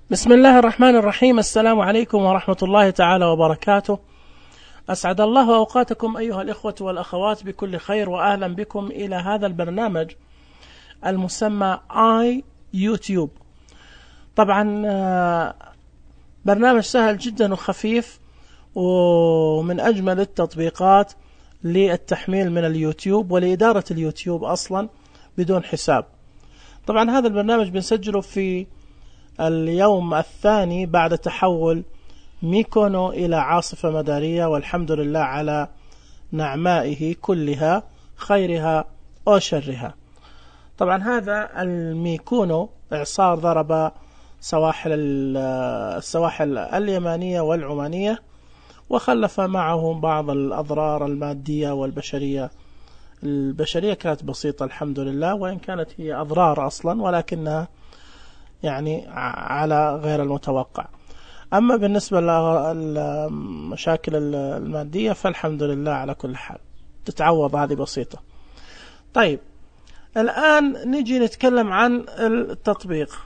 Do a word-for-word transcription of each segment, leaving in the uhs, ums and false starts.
بسم الله الرحمن الرحيم. السلام عليكم ورحمة الله تعالى وبركاته. أسعد الله أوقاتكم أيها الإخوة والأخوات بكل خير، وأهلا بكم إلى هذا البرنامج المسمى آي يوتيوب. طبعا برنامج سهل جدا وخفيف ومن أجمل التطبيقات للتحميل من اليوتيوب ولإدارة اليوتيوب أصلا بدون حساب. طبعا هذا البرنامج بنسجله في اليوم الثاني بعد تحول ميكونو إلى عاصفة مدارية، والحمد لله على نعمائه كلها، خيرها وشرها. طبعا هذا الميكونو إعصار ضرب سواحل السواحل اليمانية والعمانية، وخلف معه بعض الأضرار المادية والبشرية. البشرية كانت بسيطة الحمد لله، وإن كانت هي أضرار أصلا ولكنها يعني على غير المتوقع. أما بالنسبة للمشاكل المادية فالحمد لله على كل حال، تتعوض، هذه بسيطة. طيب الآن نجي نتكلم عن التطبيق.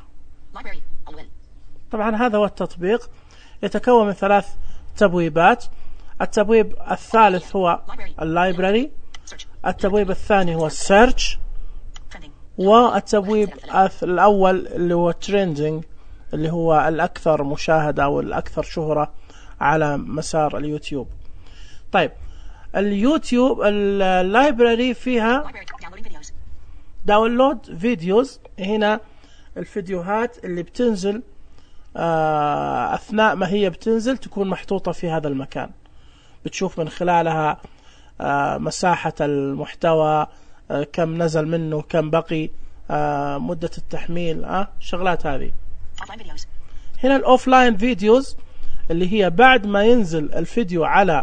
طبعا هذا هو التطبيق، يتكون من ثلاث تبويبات. التبويب الثالث هو اللايبراري، التبويب الثاني هو السيرش، والتبويب الأول اللي هو تريندينج اللي هو الأكثر مشاهدة أو الأكثر شهرة على مسار اليوتيوب. طيب اليوتيوب اللايبراري فيها داونلود فيديوز. هنا الفيديوهات اللي بتنزل أثناء ما هي بتنزل تكون محطوطة في هذا المكان، بتشوف من خلالها مساحة المحتوى، كم نزل منه، كم بقي، مدة التحميل، أه شغلات هذه. هنا الأوفلاين فيديوز اللي هي بعد ما ينزل الفيديو على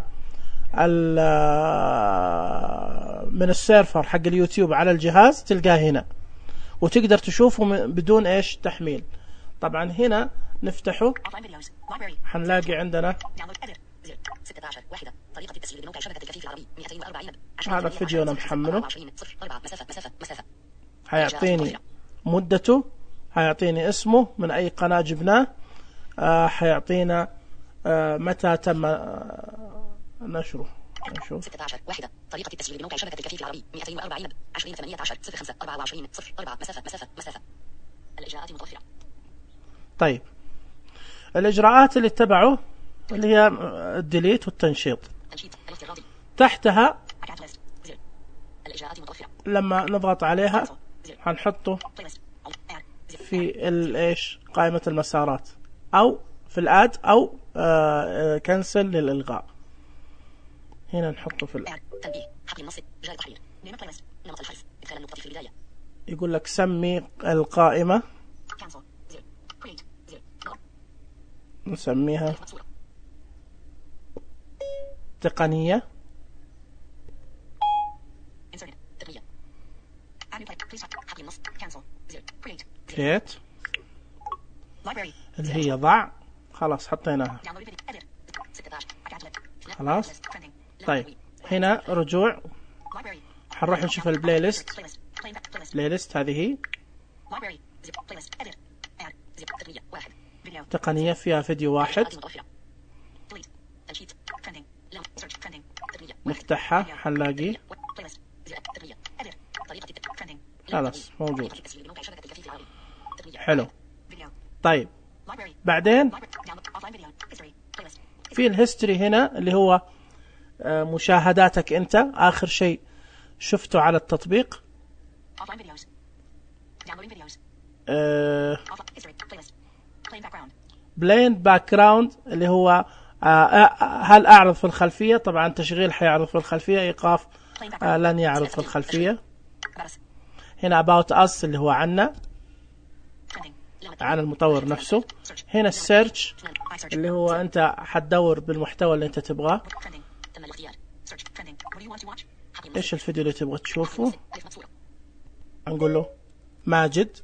من السيرفر حق اليوتيوب على الجهاز تلقاه هنا، وتقدر تشوفه بدون إيش تحميل. طبعا هنا نفتحه حنلاقي عندنا هذا الفيديو أنا محمله، حيعطيني مدته، حيعطيني اسمه، من أي قناة جبناه، آه حيعطينا آه متى تم آه نشره. نشوف واحدة طريقة التسجيل بموقع شبكة الكفيف العربي مئتين وأربعين عشرين ثمانية عشر صفر خمسة أربعة وعشرين صفر أربعة مسافة مسافة مسافة. الإجراءات المتوفرة. طيب الإجراءات اللي اتبعوا اللي هي الديليت والتنشيط. تحتها لما نضغط عليها هنحطه في الايش قائمة المسارات، او في الاد، او آه كنسل للالغاء. هنا نحطه في الاد. يقول لك سمي القائمة، نسميها تقنية. كريت اللي هي ضع، خلاص حطيناها خلاص. طيب هنا رجوع، حنروح نشوف البلاي ليست. بلاي ليست هذه تقنية فيها فيديو واحد، نفتحها حنلاقي خلاص موجود. حلو. طيب بعدين في الهيستوري هنا اللي هو مشاهداتك انت، اخر شيء شفته على التطبيق. بلين باك جراوند اللي هو هل اعرض في الخلفية. طبعا تشغيل حيعرض في الخلفية، ايقاف لن يعرض في الخلفية. هنا about us اللي هو عنا، عن المطور نفسه. هنا السيرش اللي هو انت حتدور بالمحتوى اللي انت تبغاه. ايش الفيديو اللي تبغى تشوفه؟ نقول له ماجد،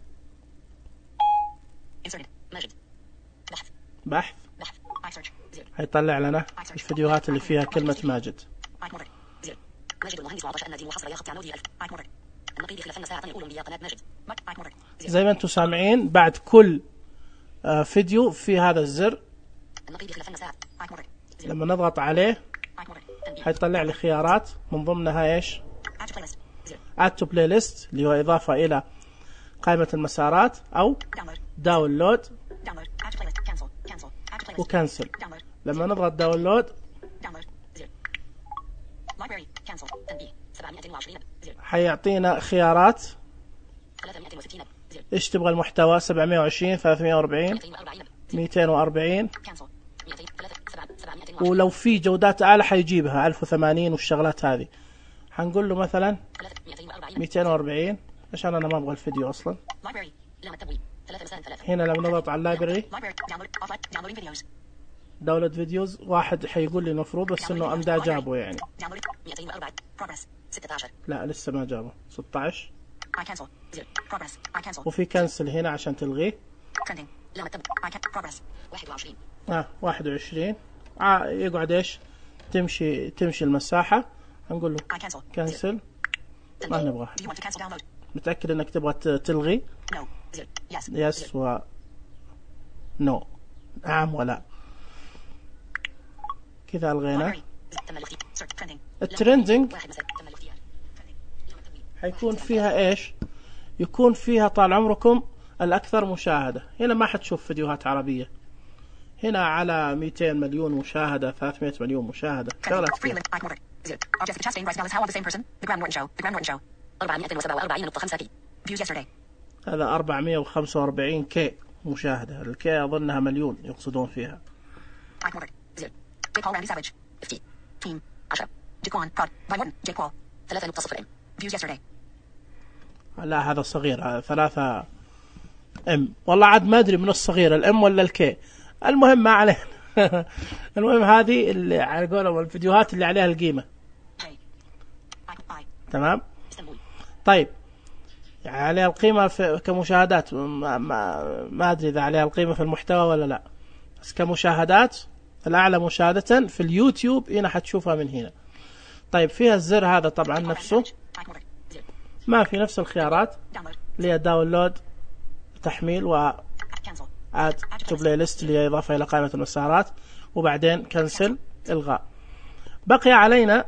بحث، هيطلع لنا الفيديوهات اللي فيها كلمة ماجد. زي ما انتم سامعين بعد كل آه فيديو في هذا الزر، لما نضغط عليه حيطلع لي خيارات من ضمنها ايش؟ Add to playlist اللي هو إضافة إلى قائمة المسارات، أو داونلود وكنسل. لما نضغط داونلود حيعطينا خيارات ايش تبغى المحتوى، سبعمية وعشرين، ثلاثمية وأربعين، مئتين وأربعين، ولو في جودات أعلى حيجيبها ألف وثمانين والشغلات هذه. حنقول له مثلا مئتين وأربعين عشان أنا ما أبغى الفيديو أصلا. هنا لما نضغط على اللايبرري داونلود فيديوز، واحد حيقول لي المفروض بس إنه أمدا جابه يعني، لا لسه ما جابه. ستة عشر وفي كنسل هنا عشان تلغيه. آه واحد وعشرين آه يقعد إيش تمشي تمشي المساحة. هنقول له كنسل، ما نبغى. متأكد إنك تبغى تلغي؟ يس و نو، نعم ولا. كذا ألغينا. الترندنج حيكون فيها إيش؟ يكون فيها طال عمركم الأكثر مشاهدة. هنا ما حتشوف فيديوهات عربية، هنا على مئتين مليون مشاهدة، ثلاثمية مليون مشاهدة، شغلات فيها. هذا أربعمية وخمسة وأربعين كي مشاهدة، الكي أظنها مليون يقصدون فيها. لا هذا صغير، هذا ثلاثة ام، والله عاد ما أدري من الصغير الام ولا الكي، المهم ما علينا. المهم هذه اللي على قولهم الفيديوهات اللي عليها القيمة. تمام. طيب عليها القيمة في كمشاهدات، ما, ما, ما أدري إذا عليها القيمة في المحتوى ولا لا، بس كمشاهدات الأعلى مشاهدة في اليوتيوب هنا حتشوفها من هنا. طيب فيها الزر هذا طبعا نفسه، ما في نفس الخيارات اللي هي داونلود تحميل، و add to playlist اللي هي إضافة إلى قائمة المسارات، وبعدين كنسل إلغاء. بقي علينا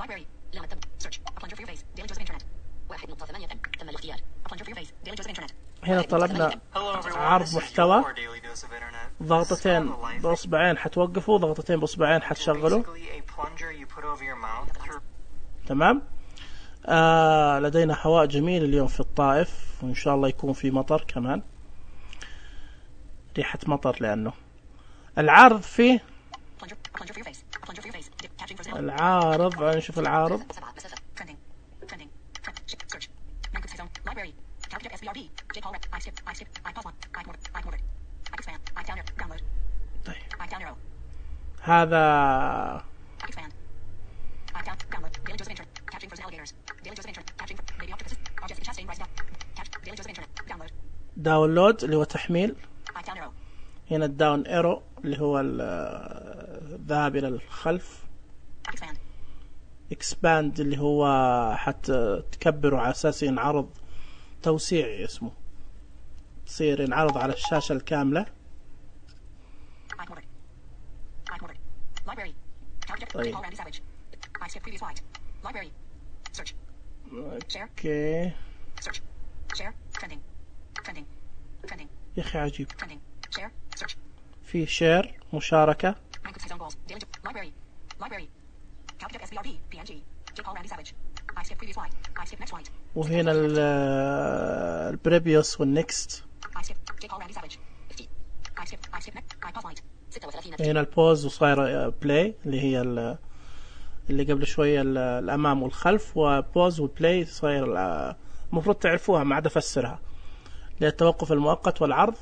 هنا طلبنا عرض محتوى، ضغطتين بأصبعين حتوقفوا، ضغطتين بأصبعين حتشغلوا. تمام. آه لدينا هواء جميل اليوم في الطائف، وإن شاء الله يكون في مطر كمان، ريحة مطر، لأنه العارض فيه العارض نشوف العارض. طيب هذا داونلود اللي هو تحميل. هنا الداون ايرو اللي هو الذهاب الى الخلف. اكسباند اللي هو حتى تكبره على اساس ينعرض توسيع اسمه، تصير ينعرض على الشاشة الكاملة. طيب اوكي يا اخي عجيب، في شير مشاركة. وهنا البريبيوس والنكست. هنا البوز وصاير بلاي اللي هي اللي قبل شوية الأمام والخلف، وبوز والبلاي صاير المفروض تعرفوها ما عاد أفسرها، للتوقف المؤقت والعرض.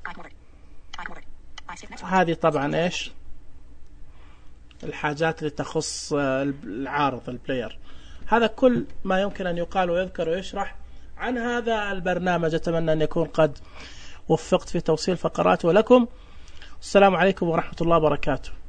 هذه طبعا إيش الحاجات اللي تخص العارض البلاير. هذا كل ما يمكن أن يقال ويذكر ويشرح عن هذا البرنامج. أتمنى أن يكون قد وفقت في توصيل فقراته لكم. السلام عليكم ورحمة الله وبركاته.